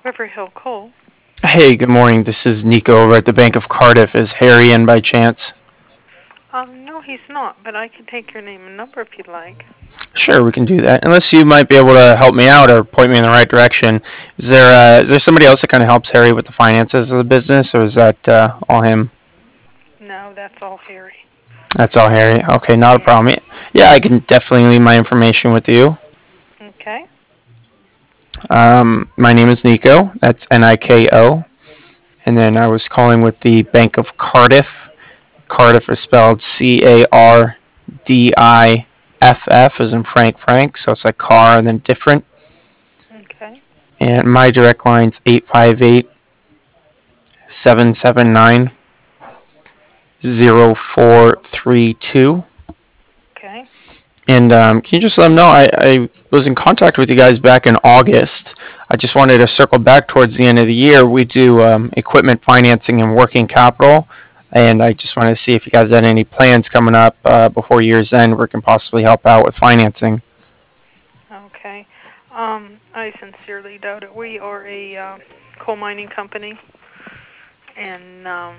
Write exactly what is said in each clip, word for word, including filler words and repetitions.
River Hill Coal. Hey, good morning. This is Nico over at the Bank of Cardiff. Is Harry in by chance? Um, no, he's not, but I can take your name and number if you'd like. Sure, we can do that. Unless you might be able to help me out or point me in the right direction. Is there uh, is there somebody else that kind of helps Harry with the finances of the business, or is that uh, all him? No, that's all Harry. That's all Harry. Okay, not a Yeah. problem. Yeah, I can definitely leave my information with you. Okay. Um, my name is Nico. That's N I K O. And then I was calling with the Bank of Cardiff. Cardiff is spelled C A R D I F F as in Frank Frank, so it's like car and then different. Okay. And my direct line's eight five eight, seven seven nine, zero four three two. Okay. And um, can you just let them know I, I was in contact with you guys back in August. I just wanted to circle back towards the end of the year. We do um, equipment financing and working capital. And I just wanted to see if you guys had any plans coming up uh, before year's end where we can possibly help out with financing. Okay. Um, I sincerely doubt it. We are a uh, coal mining company, and um,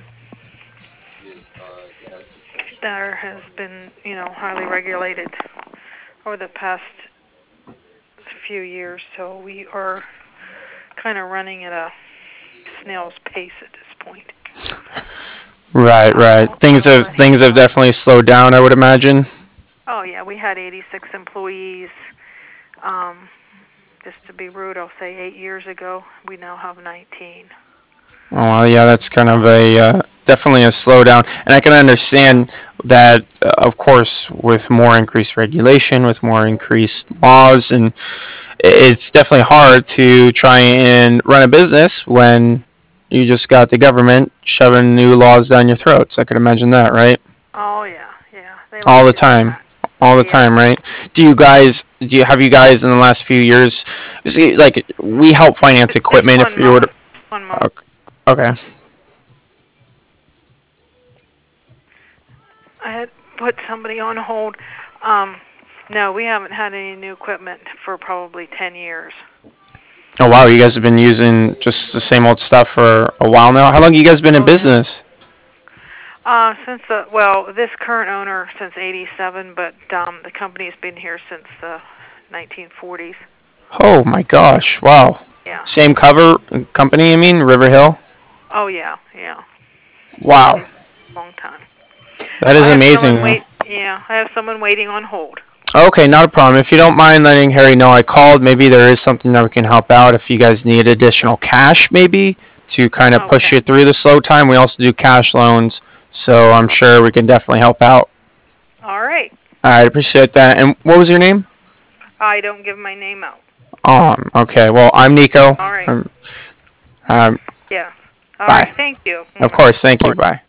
there has been, you know, highly regulated over the past few years. So we are kind of running at a snail's pace at this point. Right, right. Uh, Things so, have uh, things you have know, definitely slowed down, I would imagine. oh yeah, we had eighty-six employees. Um, just to be rude, I'll say eight years ago. We now have nineteen. Oh, well, yeah, that's kind of a uh, definitely a slowdown, and I can Yeah. understand that, uh, of course, with more increased regulation, with more increased laws, and it's definitely hard to try and run a business when you just got the government shoving new laws down your throats. I could imagine that, right? Oh yeah, yeah. They All like the to do time, that. all the Yep. time, right? Do you guys, do you have you guys in the last few years? See, like we help finance Just, just equipment if one you were moment. to. One moment. Okay. I had put somebody on hold. Um, no, we haven't had any new equipment for probably ten years. Oh wow, you guys have been using just the same old stuff for a while now. How long have you guys been in Oh yeah. business? Uh, since the well, this current owner since eighty-seven, but um, the company's been here since the nineteen forties. Oh my gosh, wow. Yeah. Same cover company, I mean, River Hill. Oh yeah, yeah. Been Wow, here a long time. that Well, is I have amazing. someone wait. Yeah, I have someone waiting on hold. Okay, not a problem. If you don't mind letting Harry know I called, maybe there is something that we can help out. If you guys need additional cash, maybe to kind of push Okay. you through the slow time, we also do cash loans, so I'm sure we can definitely help out. All right. I appreciate that. And what was your name? I don't give my name out. Um. Okay. Well, I'm Nico. All right. Um. um Yeah. All right. bye. Thank you. Of Mm. course. Thank you. Bye.